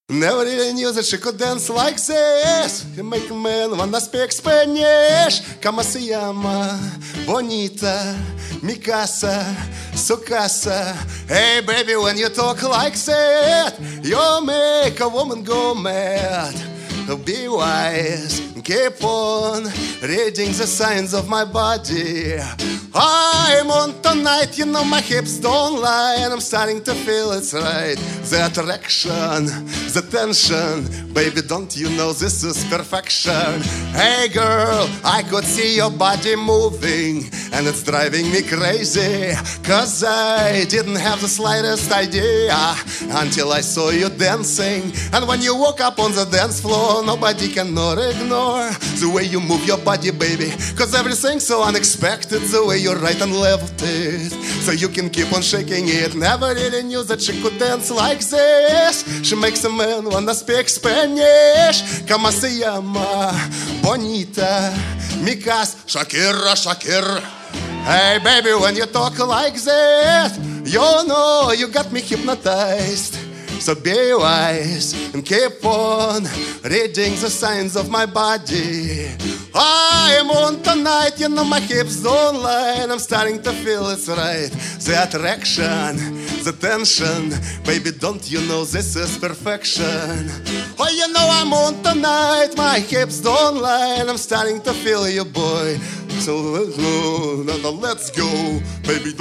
Never really knew that she could dance like this. You make a man wanna speak Spanish. Como se llama? Bonita, mi casa, su casa. Hey baby, when you talk like that, you make a woman go mad. Be wise, keep on reading the signs of my body. I'm on tonight, you know my hips don't lie, and I'm starting to feel it's right. The attraction, the tension, baby, don't you know this is perfection? Hey girl, I could see your body moving, and it's driving me crazy, cause I didn't have the slightest idea until I saw you dancing. And when you woke up on the dance floor, nobody cannot ignore the way you move your body, baby, cause everything's so unexpected, the way you right and left it, so you can keep on shaking it. Never really knew that she could dance like this. She makes a man wanna speak Spanish. Como se llama? Bonita, mi casa. Shakira, Shakira. Hey baby, when you talk like that, you know you got me hypnotized. So be wise and keep on reading the signs of my body. I'm on tonight, you know my hips don't lie, and I'm starting to feel it's right. The attraction, the tension, baby, don't you know this is perfection? Oh, you know I'm on tonight, my hips don't lie, and I'm starting to feel you, boy. So let's go, baby.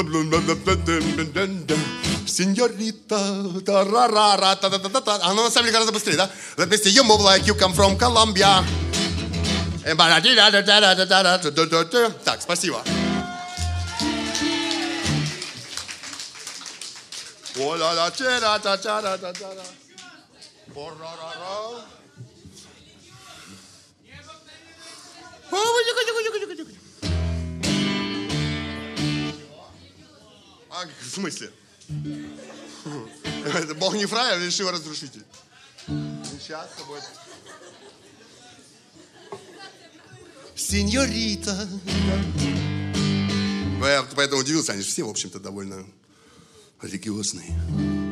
Señorita, оно на самом деле гораздо быстрее, да? Let me see you move like you come from Colombia. Так, спасибо. В смысле? Это бог не фраер, решил разрушитель. Сейчас с тобой. Сеньорита. Я поэтому удивился, они же все, в общем-то, довольно религиозные.